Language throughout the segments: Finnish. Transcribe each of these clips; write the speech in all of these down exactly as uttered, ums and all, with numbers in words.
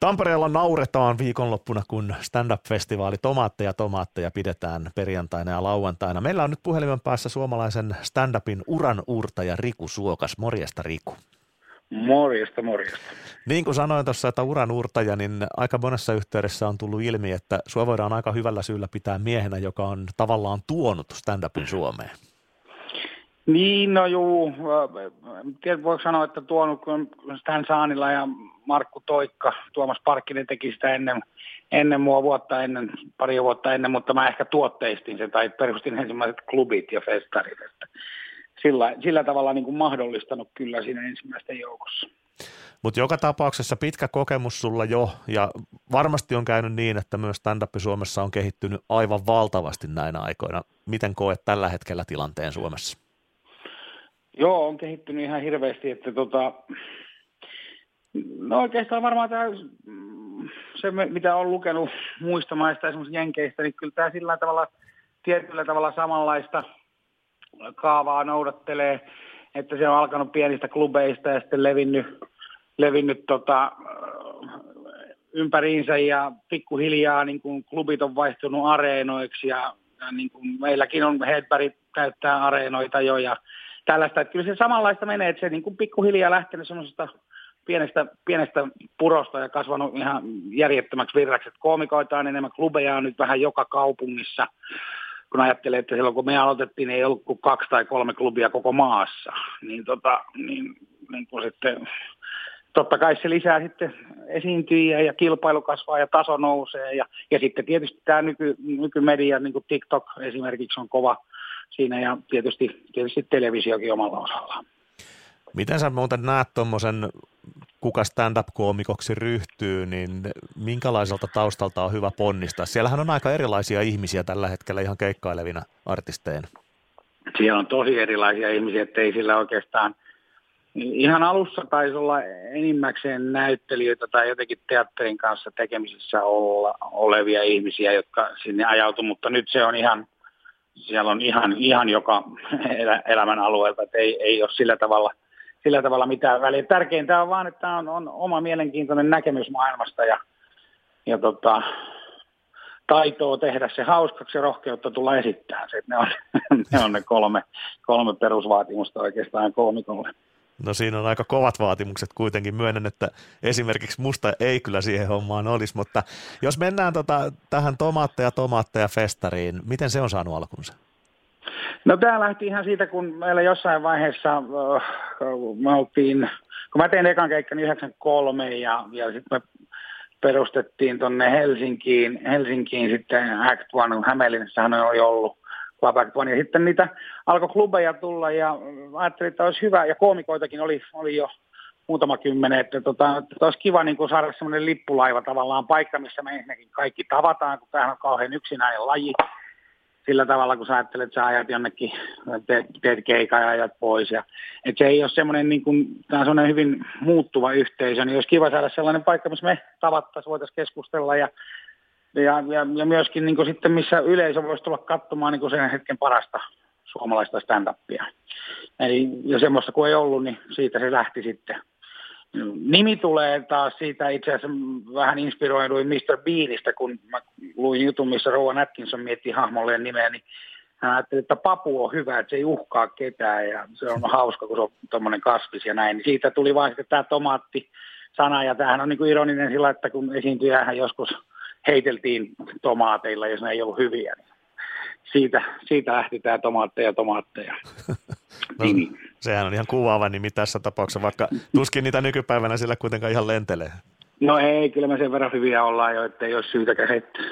Tampereella nauretaan viikonloppuna, kun stand-up-festivaali Tomaatteja Tomaatteja pidetään perjantaina ja lauantaina. Meillä on nyt puhelimen päässä suomalaisen stand-upin uran uurtaja Riku Suokas. Morjesta, Riku. Morjesta, morjesta. Niin kuin sanoin tuossa, että uran uurtaja, niin aika monessa yhteydessä on tullut ilmi, että sua voidaan aika hyvällä syyllä pitää miehenä, joka on tavallaan tuonut stand-upin Suomeen. Niin, no juu. Tiedät, voiko sanoa, että tuonut, kun Stan Saanila ja Markku Toikka, Tuomas Parkkinen teki sitä ennen, ennen mua vuotta ennen, pari vuotta ennen, mutta mä ehkä tuotteistin sen tai perustin ensimmäiset klubit ja festarit. Että sillä, sillä tavalla niin kuin mahdollistanut kyllä siinä ensimmäisten joukossa. Mutta joka tapauksessa pitkä kokemus sulla jo, ja varmasti on käynyt niin, että myös stand-up Suomessa on kehittynyt aivan valtavasti näinä aikoina. Miten koet tällä hetkellä tilanteen Suomessa? Joo, on kehittynyt ihan hirveästi, että tota, no oikeastaan varmaan tämä, se mitä on lukenut muista maista, esimerkiksi Jenkeistä, niin kyllä tämä sillä tavalla, tietyllä tavalla samanlaista kaavaa noudattelee, että se on alkanut pienistä klubeista ja sitten levinnyt, levinnyt tota, ympäriinsä ja pikkuhiljaa niin kuin klubit on vaihtunut areenoiksi ja, ja niin kuin meilläkin on Hedberg täyttää areenoita jo ja tällaista, että kyllä se samanlaista menee, että se niin kuin pikkuhiljaa lähtenyt semmoisesta pienestä, pienestä purosta ja kasvanut ihan järjettömäksi virraksi, että koomikoita on enemmän, klubeja on nyt vähän joka kaupungissa, kun ajattelee, että silloin kun me aloitettiin, niin ei ollut kuin kaksi tai kolme klubia koko maassa, niin, tota, niin, niin kuin sitten, totta kai se lisää sitten esiintyjiä ja kilpailu kasvaa ja taso nousee ja, ja sitten tietysti tämä nyky, nykymedia, niin kuin TikTok esimerkiksi on kova siinä ja tietysti, tietysti televisiokin omalla osallaan. Miten sä muuten näet tuommoisen, kuka stand-up-koomikoksi ryhtyy, niin minkälaiselta taustalta on hyvä ponnistaa? Siellähän on aika erilaisia ihmisiä tällä hetkellä ihan keikkailevina artisteina. Siellä on tosi erilaisia ihmisiä, ettei sillä oikeastaan ihan alussa taisi olla enimmäkseen näyttelijöitä tai jotenkin teatterin kanssa tekemisissä olla, olevia ihmisiä, jotka sinne ajautu, mutta nyt se on ihan, siellä on ihan, ihan joka elämän alueelta, että ei, ei ole sillä tavalla, sillä tavalla mitään väliä. Tärkeintä on vaan, että on, on oma mielenkiintoinen näkemys maailmasta ja, ja tota, taitoa tehdä se hauskaksi ja rohkeutta tulla esittämään. Se, ne, on, ne on ne kolme, kolme perusvaatimusta oikeastaan koomikolle. No siinä on aika kovat vaatimukset kuitenkin. Myönnän, että esimerkiksi musta ei kyllä siihen hommaan olisi, mutta jos mennään tota, tähän Tomaatteja Tomaatteja festariin, miten se on saanut alkunsa? No tämä lähti ihan siitä, kun meillä jossain vaiheessa äh, me oltiin, kun mä tein ekan keikkani yhdeksänkymmentäkolme ja, ja sitten me perustettiin tuonne Helsinkiin, Helsinkiin sitten Act One, Hämeenlinnassahan on jo ollut Club Act One, ja sitten niitä alkoi klubeja tulla ja ajattelin, että olisi hyvä, ja koomikoitakin oli, oli jo muutama kymmenen, että, tota, että olisi kiva niin kuin saada semmoinen lippulaiva tavallaan paikka, missä me ensinnäkin kaikki tavataan, kun tämähän on kauhean yksinäinen laji. Sillä tavalla, kun sä ajattelet, että sä ajat jonnekin, teet, teet keikan ja ajat pois. Ja, että se ei ole semmoinen, niin kuin, tämä on semmoinen hyvin muuttuva yhteisö, niin olisi kiva saada sellainen paikka, missä me tavattaisiin, voitaisiin keskustella ja, ja, ja, ja myöskin niin kuin sitten, missä yleisö voisi tulla katsomaan niin kuin sen hetken parasta suomalaista stand-upia. Eli, ja semmoista kun ei ollut, niin siitä se lähti sitten. Nimi tulee taas siitä, itse asiassa vähän inspiroiduin mister Beanistä, kun mä luin jutun, missä Rowan Atkinson mietti hahmolleen nimeä, niin hän ajatteli, että papu on hyvä, että se ei uhkaa ketään ja se on hauska, kun se on tommoinen kasvis ja näin. Siitä tuli vaan sitten tämä tomaatti-sana ja tämähän on niin kuin ironinen sillä, että kun esiintyjähän joskus heiteltiin tomaateilla, jos ne ei ollut hyviä, niin siitä, siitä lähti tämä tomaatteja tomaatteja. No, sehän on ihan kuvaava nimi tässä tapauksessa, vaikka tuskin niitä nykypäivänä sillä kuitenkaan ihan lentelee. No ei, kyllä me sen verran hyviä ollaan jo, ettei ole syytäkään heittää.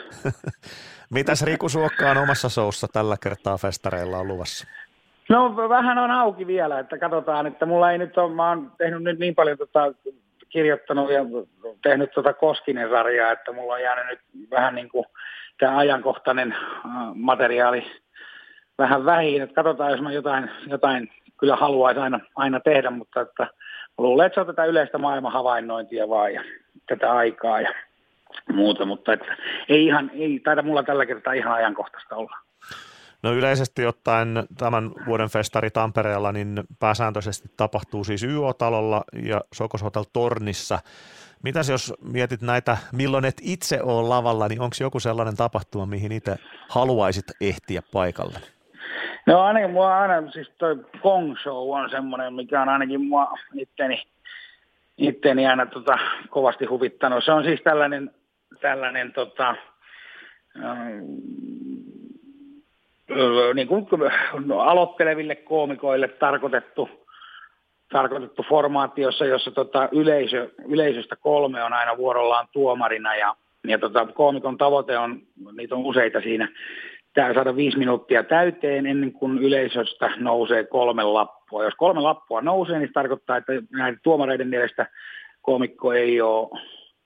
Mitäs Riku Suokka on omassa showssa tällä kertaa festareilla on luvassa? No vähän on auki vielä, että katsotaan, että mulla ei nyt ole, mä oon tehnyt nyt niin paljon tota, kirjoittanut ja tehnyt tota Koskinen-sarjaa, että mulla on jäänyt nyt vähän niin kuin tämä ajankohtainen materiaali vähän vähin, että katsotaan, jos mä jotain, jotain kyllä haluaisin aina, aina tehdä, mutta että luulen, että se on tätä yleistä maailman havainnointia vaan ja tätä aikaa ja muuta, mutta että ei, ihan, ei taida mulla tällä kertaa ihan ajankohtaista olla. No yleisesti ottaen tämän vuoden festari Tampereella niin pääsääntöisesti tapahtuu siis Y O-talolla ja Sokos Hotel Tornissa. Mitäs jos mietit näitä, milloin et itse ole lavalla, niin onko joku sellainen tapahtuma, mihin itse haluaisit ehtiä paikalle? No ainakin mua aina, siis toi Gong Show on semmoinen, mikä on ainakin mua itteni, itteni aina tota, kovasti huvittanut. Se on siis tällainen, tällainen tota, ähm, niin kuin no, aloitteleville koomikoille tarkoitettu, tarkoitettu formaatti, jossa, jossa tota, yleisö, yleisöstä kolme on aina vuorollaan tuomarina ja, ja tota, koomikon tavoite on, niitä on useita siinä, tämä saada viisi minuuttia täyteen ennen kuin yleisöstä nousee kolme lappua. Jos kolme lappua nousee, niin se tarkoittaa, että näiden tuomareiden mielestä koomikko ei ole,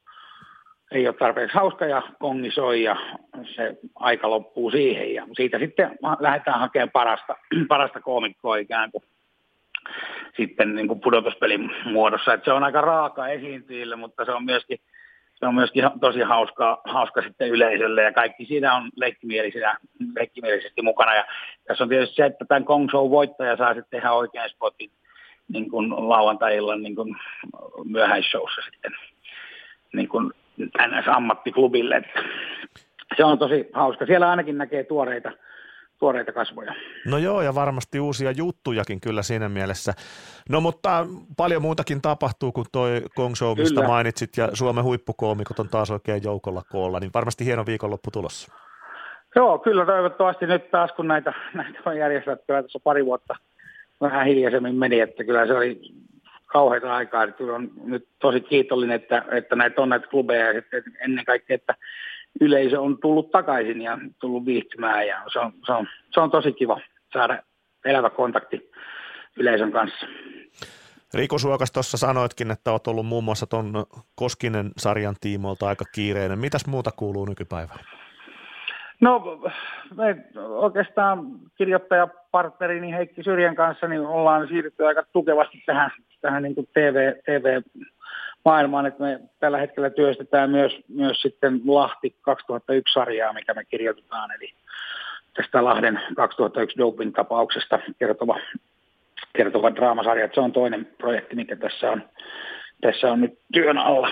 ei ole tarpeeksi hauska ja kongi soi ja se aika loppuu siihen. Ja siitä sitten lähdetään hakemaan parasta, parasta koomikkoa ikään kuin sitten niin kuin pudotuspelin muodossa. Että se on aika raaka esiintyjille, mutta se on myöskin Se on myöskin tosi hauska, hauska sitten yleisölle ja kaikki siinä on leikkimielisesti mukana. Ja tässä on tietysti se, että tämän Gong Show voittaja saa sitten tehdä oikean spotin niin kuin lauantai-illan niin kuin myöhäisshowssa sitten niin kuin N S-ammattiklubille. Että se on tosi hauska. Siellä ainakin näkee tuoreita, tuoreita kasvoja. No joo, ja varmasti uusia juttujakin kyllä siinä mielessä. No mutta paljon muutakin tapahtuu kuin toi Gong Show, mistä kyllä mainitsit, ja Suomen huippukoomikot on taas oikein joukolla koolla, niin varmasti hieno viikonloppu tulossa. Joo, kyllä toivottavasti nyt taas, kun näitä, näitä on järjestetty, tässä pari vuotta vähän hiljaisemmin meni, että kyllä se oli kauheita aikaa, että kyllä on nyt tosi kiitollinen, että, että näitä on näitä klubeja, ja sitten ennen kaikkea, että yleisö on tullut takaisin ja tullut viihtymään ja se on, se on, se on tosi kiva saada elävä kontakti yleisön kanssa. Riku Suokas tuossa sanoitkin, että olet ollut muun muassa tuon Koskinen-sarjan tiimoilta aika kiireinen. Mitäs muuta kuuluu nykypäivään? No me oikeastaan kirjoittajapartnerini Heikki Syrjän kanssa niin ollaan siirrytty aika tukevasti tähän, tähän niin kuin T V, T V-maailmaan, että me tällä hetkellä työstetään myös, myös sitten Lahti kaksituhattayksi-sarjaa, mikä me kirjoitetaan, eli tästä Lahden kaksituhattayksi doping-tapauksesta kertova, kertova draamasarja. Se on toinen projekti, mikä tässä on, tässä on nyt työn alla.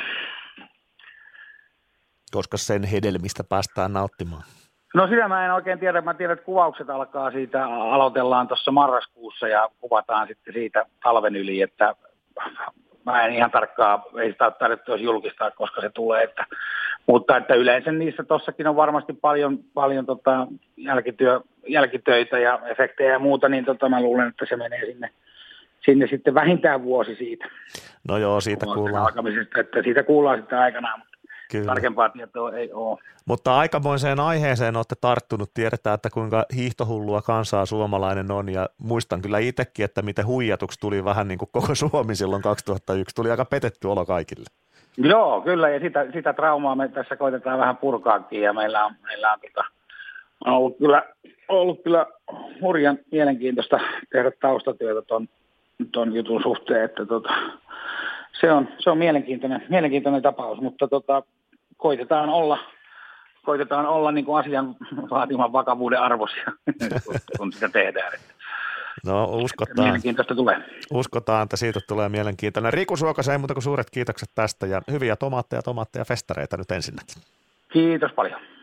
Koska sen hedelmistä päästään nauttimaan? No sitä mä en oikein tiedä. Mä tiedän, että kuvaukset alkaa siitä, aloitellaan tuossa marraskuussa ja kuvataan sitten siitä talven yli, että mä en ihan tarkkaa, ei sitä ole tarvittu jos julkistaa, koska se tulee, että, mutta että yleensä niissä tossakin on varmasti paljon, paljon tota jälkityö, jälkitöitä ja efektejä ja muuta, niin tota mä luulen, että se menee sinne, sinne sitten vähintään vuosi siitä. No joo, siitä kuullaan. Alkamisesta, että siitä kuullaan sitten aikanaan. Kyllä. Tarkempaa tietoa ei ole. Mutta aikamoiseen aiheeseen olette tarttunut. Tiedetään, että kuinka hiihtohullua kansaa suomalainen on. Ja muistan kyllä itsekin, että miten huijatuksi tuli vähän niin kuin koko Suomi silloin kaksituhattayksi. Tuli aika petetty olo kaikille. Joo, kyllä. Ja sitä, sitä traumaa me tässä koitetaan vähän purkaakin. Ja meillä on, meillä on, tota, on ollut, kyllä, ollut kyllä hurjan mielenkiintoista tehdä taustatyötä ton, ton jutun suhteen. Että tota, se, on, se on mielenkiintoinen, mielenkiintoinen tapaus, mutta tota, koitetaan olla, koitetaan olla niin kuin asian vaatiman vakavuuden arvoisia, kun sitä tehdään. No uskotaan. Mielenkiintoista tulee. Uskotaan, että siitä tulee mielenkiintoinen. Riku Suokas, ei muuta kuin suuret kiitokset tästä ja hyviä tomaatteja, tomaatteja festareita nyt ensinnäkin. Kiitos paljon.